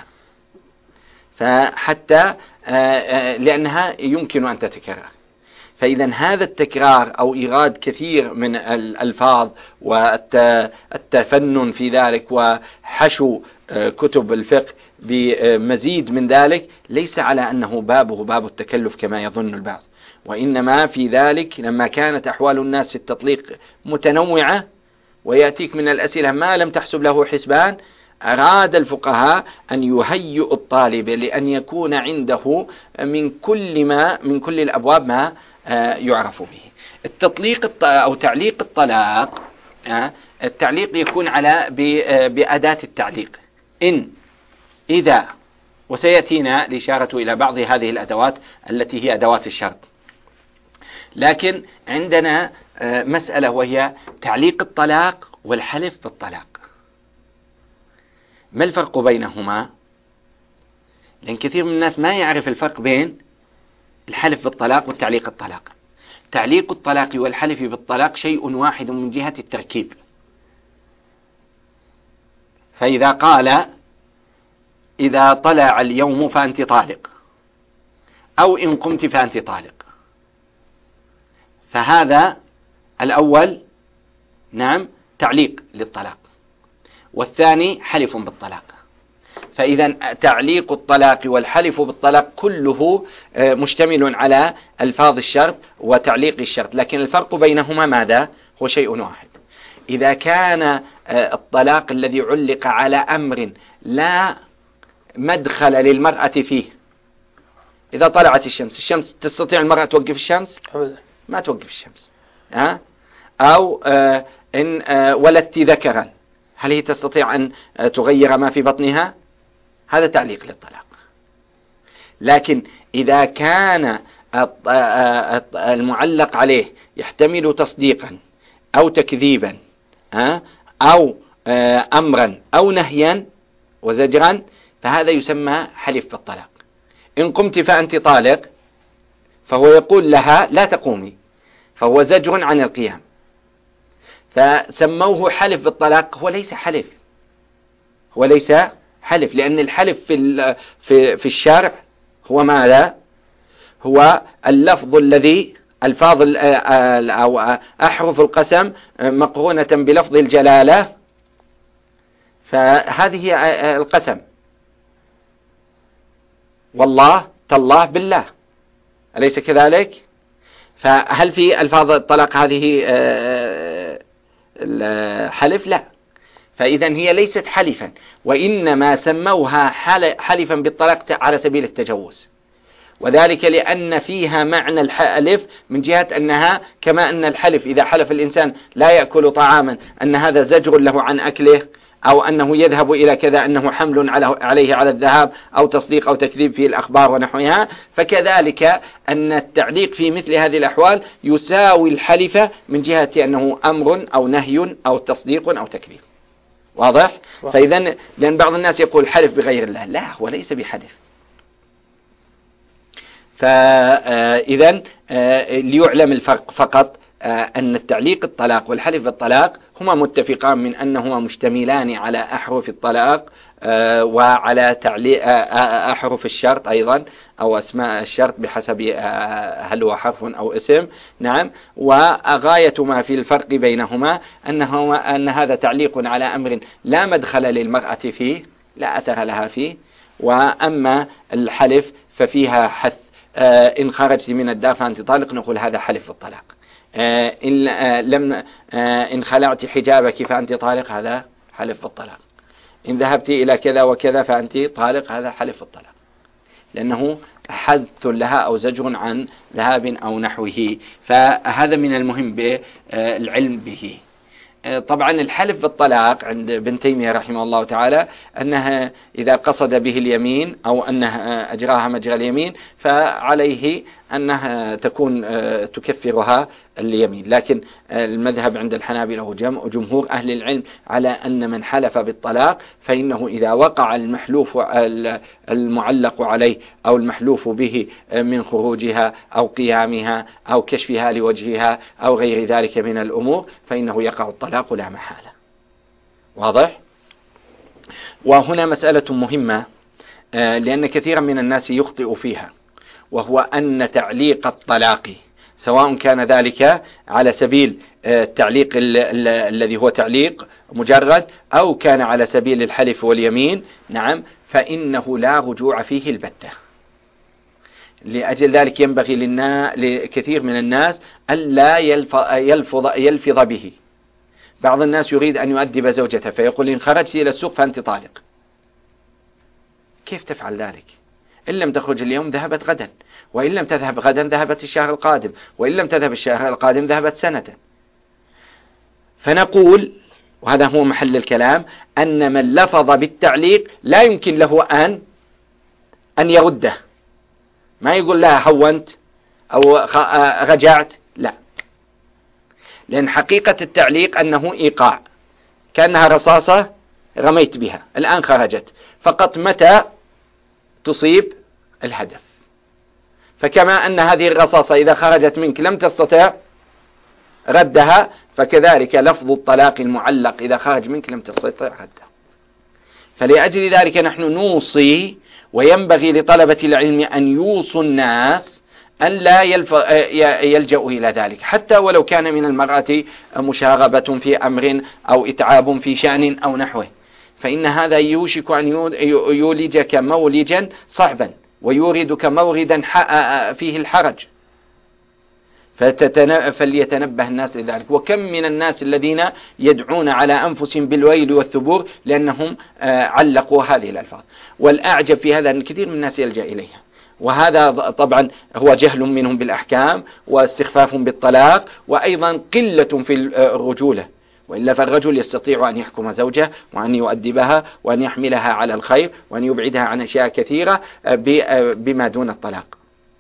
فحتى لأنها يمكن أن تتكرر. فإذا هذا التكرار أو إيراد كثير من الألفاظ والتفنن في ذلك وحشو كتب الفقه بمزيد من ذلك ليس على أنه بابه باب التكلف كما يظن البعض، وإنما في ذلك لما كانت أحوال الناس في التطليق متنوعة ويأتيك من الأسئلة ما لم تحسب له حسبان، أراد الفقهاء أن يهيئوا الطالب لأن يكون عنده من كل الأبواب ما يعرف به. التطليق أو تعليق الطلاق، التعليق يكون بأداة التعليق إن إذا، وسيأتينا الإشارة إلى بعض هذه الأدوات التي هي أدوات الشرط. لكن عندنا مسألة وهي تعليق الطلاق والحلف بالطلاق. ما الفرق بينهما؟ لأن كثير من الناس ما يعرف الفرق بين الحلف بالطلاق والتعليق الطلاق. تعليق الطلاق والحلف بالطلاق شيء واحد من جهة التركيب. فإذا قال إذا طلع اليوم فأنت طالق، أو إن قمت فأنت طالق، فهذا الأول نعم تعليق للطلاق، والثاني حلف بالطلاق. فإذا تعليق الطلاق والحلف بالطلاق كله مشتمل على ألفاظ الشرط وتعليق الشرط، لكن الفرق بينهما ماذا؟ هو شيء واحد. إذا كان الطلاق الذي علق على أمر لا مدخل للمرأة فيه. إذا طلعت الشمس تستطيع المرأة توقف الشمس؟ ما توقف الشمس. أو إن ولدت ذكرا، هل هي تستطيع أن تغير ما في بطنها؟ هذا تعليق للطلاق. لكن إذا كان المعلق عليه يحتمل تصديقا أو تكذيبا أو أمرا أو نهيا وزجرا، فهذا يسمى حلف بالطلاق. إن قمت فأنت طالق، فهو يقول لها لا تقومي، فهو زجر عن القيام، فسموه حلف بالطلاق. هو ليس حلف، هو ليس حلف، لأن الحلف في الشرع هو ماذا؟ هو اللفظ الذي الفاظ أو أحرف القسم مقرونة بلفظ الجلالة، فهذه القسم. والله تالله بالله، أليس كذلك؟ فهل في ألفاظ الطلاق هذه الحلف؟ لا. فإذا هي ليست حلفا، وإنما سموها حلفا بالطلاق على سبيل التجوز، وذلك لأن فيها معنى الحلف من جهة أنها كما أن الحلف إذا حلف الإنسان لا يأكل طعاما أن هذا زجر له عن أكله، أو أنه يذهب إلى كذا أنه حمل عليه على الذهاب، أو تصديق أو تكذيب في الأخبار ونحوها، فكذلك أن التعليق في مثل هذه الأحوال يساوي الحلف من جهة أنه أمر أو نهي أو تصديق أو تكذيب. واضح؟ فإذا لأن بعض الناس يقول حلف بغير الله، لا، هو ليس بحلف. فإذا ليعلم الفرق فقط، أن التعليق الطلاق والحلف بالطلاق هما متفقان من أنهما مشتملان على أحرف الطلاق وعلى تعليق أحرف الشرط أيضا، أو أسماء الشرط بحسب هل هو حرف أو اسم. نعم. وغاية ما في الفرق بينهما أن هذا تعليق على أمر لا مدخل للمرأة فيه، لا أثر لها فيه، وأما الحلف ففيها حث. إن خرجت من الدار فأنت طالق، نقول هذا حلف بالطلاق. إن خلعت حجابك فأنت طالق، هذا حلف بالطلاق. إن ذهبت إلى كذا وكذا فأنت طالق، هذا حلف بالطلاق، لأنه حث لها أو زجر عن ذهاب أو نحوه. فهذا من المهم بالعلم به. طبعا الحلف بالطلاق عند ابن تيمية رحمه الله تعالى أنها إذا قصد به اليمين أو أنها أجراها مجرى اليمين فعليه أنها تكون تكفرها اليمين. لكن المذهب عند الحنابلة وجمهور أهل العلم على أن من حلف بالطلاق فإنه إذا وقع المحلوف المعلق عليه أو المحلوف به من خروجها أو قيامها أو كشفها لوجهها أو غير ذلك من الأمور فإنه يقع الطلاق لا محالة. واضح؟ وهنا مسألة مهمة لأن كثيرا من الناس يخطئ فيها، وهو أن تعليق الطلاق سواء كان ذلك على سبيل التعليق الذي هو تعليق مجرد أو كان على سبيل الحلف واليمين، نعم، فإنه لا رجوع فيه البتة. لأجل ذلك ينبغي لكثير من الناس ألا يلفظ به. بعض الناس يريد أن يؤدب زوجته فيقول إن خرجت إلى السوق فأنت طالق. كيف تفعل ذلك؟ إن لم تخرج اليوم ذهبت غدا، وإن لم تذهب غدا ذهبت الشهر القادم، وإن لم تذهب الشهر القادم ذهبت سنة. فنقول، وهذا هو محل الكلام، أن من لفظ بالتعليق لا يمكن له أن يرده. ما يقول لها هونت أو رجعت، لا، لأن حقيقة التعليق أنه إيقاع، كأنها رصاصة رميت بها الآن خرجت، فقط متى تصيب الهدف. فكما أن هذه الرصاصة إذا خرجت منك لم تستطع ردها، فكذلك لفظ الطلاق المعلق إذا خرج منك لم تستطع رده. فلأجل ذلك نحن نوصي، وينبغي لطلبة العلم أن يوصوا الناس أن لا يلجأوا إلى ذلك، حتى ولو كان من المرأة مشاغبة في أمر أو إتعاب في شأن أو نحوه، فإن هذا يوشك أن يولجك مولجا صعبا ويوردك موردا فيه الحرج. فليتنبه الناس لذلك. وكم من الناس الذين يدعون على أنفسهم بالويل والثبور لأنهم علقوا هذه الألفاظ. والأعجب في هذا أن الكثير من الناس يلجأ إليها، وهذا طبعا هو جهل منهم بالأحكام واستخفاف بالطلاق، وأيضا قلة في الرجولة. وإلا فالرجل يستطيع أن يحكم زوجه وأن يؤدبها وأن يحملها على الخير وأن يبعدها عن أشياء كثيرة بما دون الطلاق.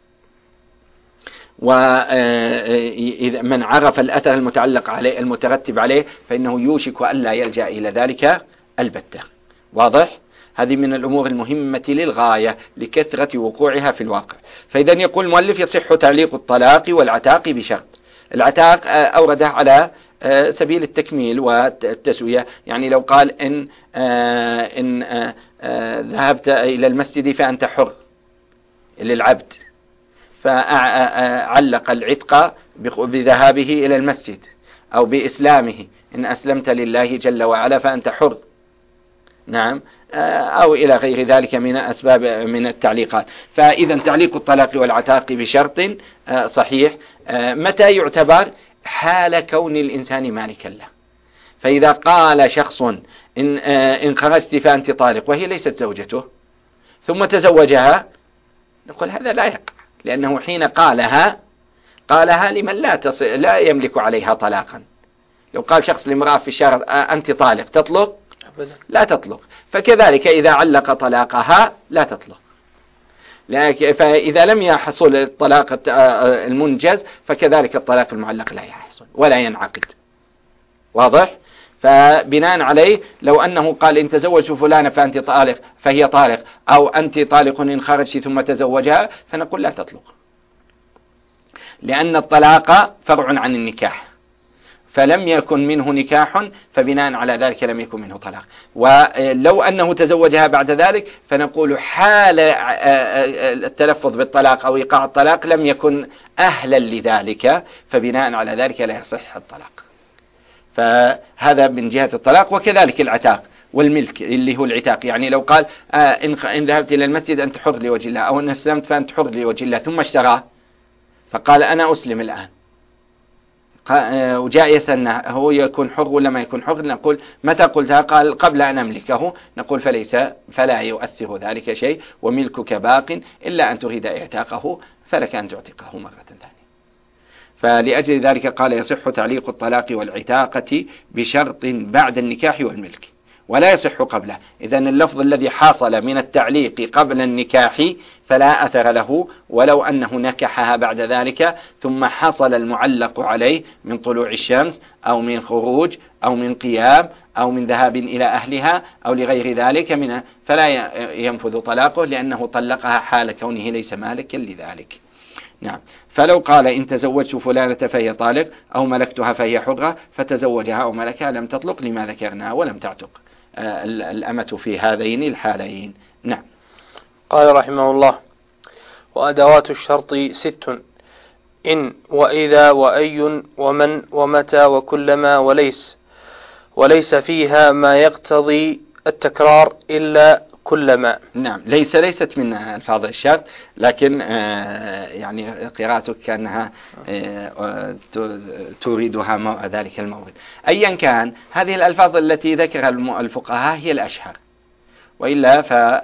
ومن عرف الأثر المتعلق عليه المترتب عليه فإنه يوشك ألا يلجأ إلى ذلك البتة. واضح؟ هذه من الأمور المهمة للغاية لكثرة وقوعها في الواقع. فإذا يقول المؤلف: يصح تعليق الطلاق والعتاق بشرط. العتاق أورده على سبيل التكميل والتسوية، يعني لو قال إن ذهبت إلى المسجد فأنت حر للعبد، فعلق العتق بذهابه إلى المسجد أو بإسلامه، إن أسلمت لله جل وعلا فأنت حر. نعم، أو إلى غير ذلك من أسباب من التعليقات. فإذا تعليق الطلاق والعتاق بشرط صحيح. متى يعتبر؟ حال كون الإنسان مالكا له. فإذا قال شخص إن خرجت فأنت طالق وهي ليست زوجته ثم تزوجها، نقول هذا لا يقع، لأنه حين قالها لمن لا يملك عليها طلاقا. لو قال شخص لامرأة في الشارع أنت طالق، تطلق؟ لا تطلق. فكذلك إذا علق طلاقها لا تطلق. فإذا لم يحصل الطلاق المنجز فكذلك الطلاق المعلق لا يحصل ولا ينعقد. واضح؟ فبناء عليه لو أنه قال إن تزوج فلانة فأنت طالق فهي طالق، أو أنت طالق إن خرجت ثم تزوجها، فنقول لا تطلق، لأن الطلاق فرع عن النكاح، فلم يكن منه نكاح فبناء على ذلك لم يكن منه طلاق. ولو أنه تزوجها بعد ذلك فنقول حال التلفظ بالطلاق أو إيقاع الطلاق لم يكن أهلا لذلك، فبناء على ذلك لا يصح الطلاق. فهذا من جهة الطلاق. وكذلك العتاق والملك اللي هو العتاق، يعني لو قال إن ذهبت إلى المسجد أنت حر لوجه الله، أو إن أسلمت فأنت حر لوجه الله، ثم اشتراه فقال أنا أسلم الآن، وجاء يسألنا هو يكون حر ولا ما يكون حر، نقول متى قلتها؟ قال قبل أن أملكه، نقول فلا يؤثر ذلك شيء، وملكك باق إلا أن تريد اعتاقه فلك أن تعتقه مرة ثانية. فلأجل ذلك قال يصح تعليق الطلاق والعتاقة بشرط بعد النكاح والملك، ولا يصح قبله. إذن اللفظ الذي حاصل من التعليق قبل النكاح فلا أثر له، ولو أنه نكحها بعد ذلك ثم حصل المعلق عليه من طلوع الشمس أو من خروج أو من قيام أو من ذهاب إلى أهلها أو لغير ذلك فلا ينفذ طلاقه، لأنه طلقها حال كونه ليس مالكا لذلك. نعم. فلو قال إن تزوجت فلانة فهي طالق، أو ملكتها فهي حرة، فتزوجها أو ملكها لم تطلق لما ذكرنا، ولم تعتق الأمة في هذين الحالين. نعم. قال رحمه الله: وأدوات الشرط 6: إن وإذا وأي ومن ومتى وكلما وليس فيها ما يقتضي التكرار إلا كلما. نعم. ليست من ألفاظ الشرط، لكن يعني قراءتك كأنها تريدها ذلك المورد. أيا كان، هذه الألفاظ التي ذكرها الفقهاء هي الأشهر، وإلا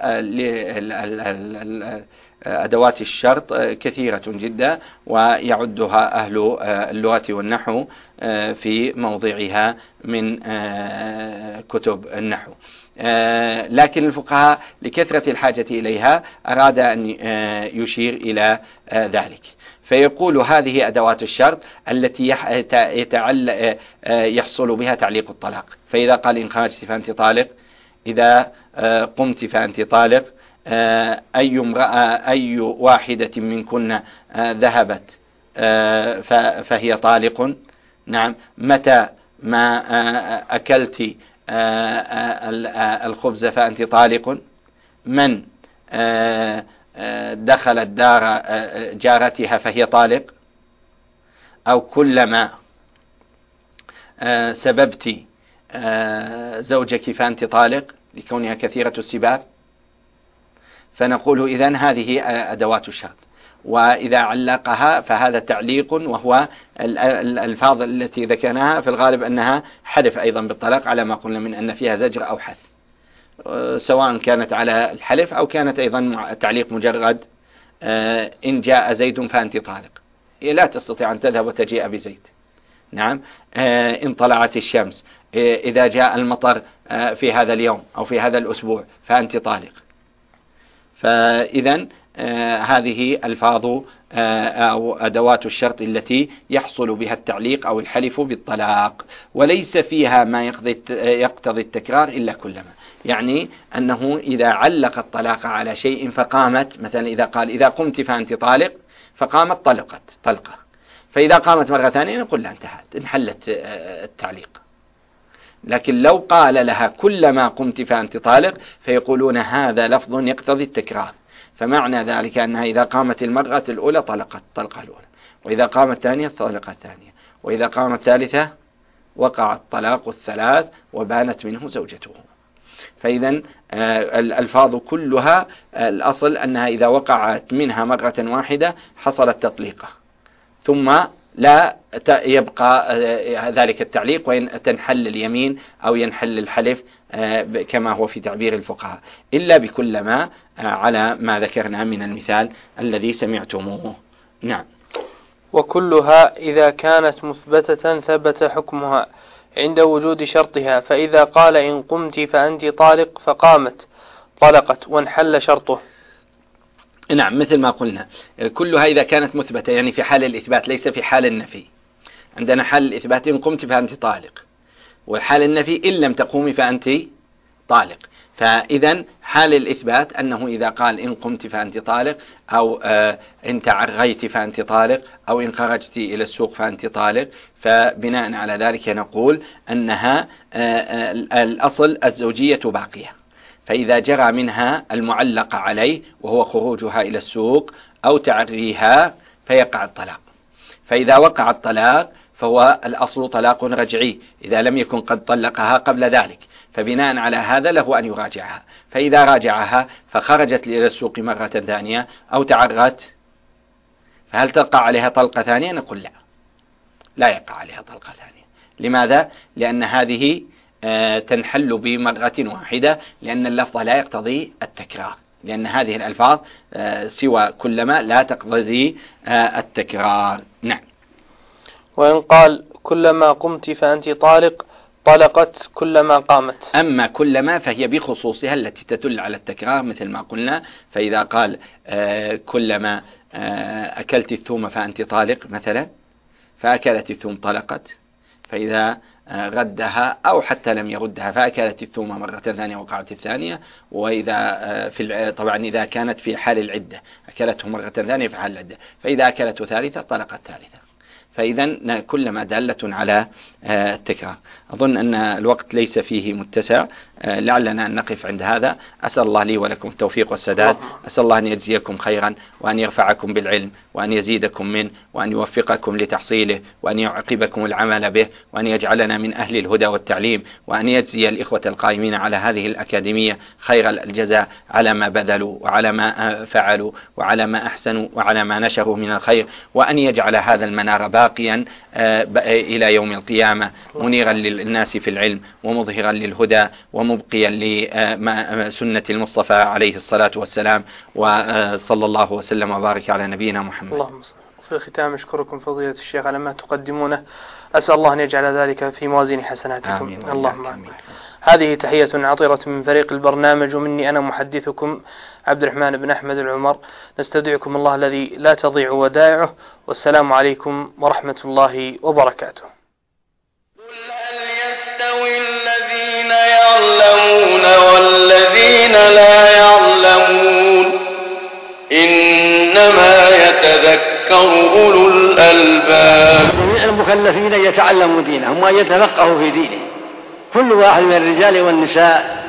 أدوات الشرط كثيرة جدا، ويعدها أهل اللغة والنحو في موضعها من كتب النحو. لكن الفقهاء لكثرة الحاجة إليها أراد أن يشير إلى ذلك، فيقول هذه أدوات الشرط التي يحصل بها تعليق الطلاق. فإذا قال إن خرجت فأنت طالق، إذا قمت فأنت طالق، أي واحدة منكن ذهبت فهي طالق. نعم. متى ما أكلت الخبز فأنت طالق. من دخلت دار جارتها فهي طالق. أو كلما سببت زوجك فأنت طالق، لكونها كثيرة السباب. فنقول إذن هذه أدوات الشرط. وإذا علقها فهذا تعليق، وهو الألفاظ التي ذكرناها في الغالب أنها حلف أيضا بالطلاق على ما قلنا من أن فيها زجر أو حث، سواء كانت على الحلف أو كانت أيضا تعليق مجرد. إن جاء زيد فأنت طالق، لا تستطيع أن تذهب وتجيء بزيد. نعم. إن طلعت الشمس، إذا جاء المطر في هذا اليوم أو في هذا الأسبوع فأنت طالق. فإذا هذه ألفاظ أو أدوات الشرط التي يحصل بها التعليق أو الحلف بالطلاق، وليس فيها ما يقتضي التكرار إلا كلما، يعني أنه إذا علق الطلاق على شيء فقامت، مثلا إذا قال إذا قمت فأنت طالق فقامت طلقت طلقة، فإذا قامت مرة ثانية نقول لا انتهت، انحلت التعليق. لكن لو قال لها كلما قمت فأنت طالق فيقولون هذا لفظ يقتضي التكرار، فمعنى ذلك أنها إذا قامت المرة الأولى طلقت الطلقة الأولى، وإذا قامت الثانية طلقت الثانية، وإذا قامت الثالثة وقع الطلاق الثلاث وبانت منه زوجته. فإذا الألفاظ كلها الأصل أنها إذا وقعت منها مرة واحدة حصلت تطليقة، ثم لا يبقى ذلك التعليق، وإن تنحل اليمين أو ينحل الحلف كما هو في تعبير الفقهاء، إلا بكلما على ما ذكرنا من المثال الذي سمعتموه. نعم. وكلها إذا كانت مثبتة ثبت حكمها عند وجود شرطها، فإذا قال إن قمت فأنت طالق فقامت طلقت وانحل شرطه. نعم، مثل ما قلنا كلها إذا كانت مثبتة، يعني في حال الإثبات ليس في حال النفي. عندنا حال الإثبات إن قمت فأنت طالق، وحال النفي إن لم تقومي فأنت طالق. فإذا حال الإثبات أنه إذا قال إن قمت فأنت طالق، أو إن تعريت فأنت طالق، أو إن خرجت إلى السوق فأنت طالق، فبناء على ذلك نقول أنها الأصل الزوجية باقية. فإذا جرى منها المعلق عليه وهو خروجها إلى السوق أو تعريها فيقع الطلاق. فإذا وقع الطلاق فهو الأصل طلاق رجعي إذا لم يكن قد طلقها قبل ذلك، فبناء على هذا له أن يراجعها. فإذا راجعها فخرجت إلى السوق مرة ثانية أو تعرت، فهل تقع عليها طلقة ثانية؟ نقول لا يقع عليها طلقة ثانية. لماذا؟ لأن هذه تنحل بمرة واحدة، لأن اللفظ لا يقتضي التكرار، لأن هذه الألفاظ سوى كلما لا تقتضي التكرار. نعم. وإن قال كلما قمت فأنت طالق طلقت كلما قامت. أما كلما فهي بخصوصها التي تدل على التكرار، مثل ما قلنا. فإذا قال كلما أكلت الثوم فأنت طالق مثلا، فأكلت الثوم طلقت. فإذا ردها أو حتى لم يردها فأكلت الثوم مرة ثانية وقعت الثانية. وإذا طبعا إذا كانت في حال العدة أكلته مرة ثانية في حال العدة، فإذا أكلته ثالثة طلقت ثالثة. فإذا كلما دالة على التكرار. أظن أن الوقت ليس فيه متسع، لعلنا أن نقف عند هذا. أسأل الله لي ولكم التوفيق والسداد، أسأل الله أن يجزيكم خيرا، وأن يرفعكم بالعلم، وأن يزيدكم منه، وأن يوفقكم لتحصيله، وأن يعقبكم العمل به، وأن يجعلنا من أهل الهدى والتعليم، وأن يجزي الإخوة القائمين على هذه الأكاديمية خير الجزاء على ما بذلوا وعلى ما فعلوا وعلى ما أحسنوا وعلى ما نشروا من الخير، وأن يجعل هذا المنار باقيا إلى يوم القيامة، منيرا للناس في العلم، ومظهرا للهدى، ومبقيا لسنة المصطفى عليه الصلاة والسلام. وصلى الله وسلم وبارك على نبينا محمد. اللهم صل. في الختام أشكركم فضيلة الشيخ على ما تقدمونه، أسأل الله أن يجعل ذلك في موازين حسناتكم. آمين. اللهم آمين. هذه تحية عطرة من فريق البرنامج، ومني أنا محدثكم عبد الرحمن بن أحمد العمر. نستودعكم الله الذي لا تضيع ودائعه، والسلام عليكم ورحمة الله وبركاته. قل هل يستوي الذين يعلمون والذين لا يعلمون؟ إنما يتذكر أولو الألباب. جميع المكلفين يتعلموا دينهم وأن يتفقهوا في دينه، كل واحد من الرجال والنساء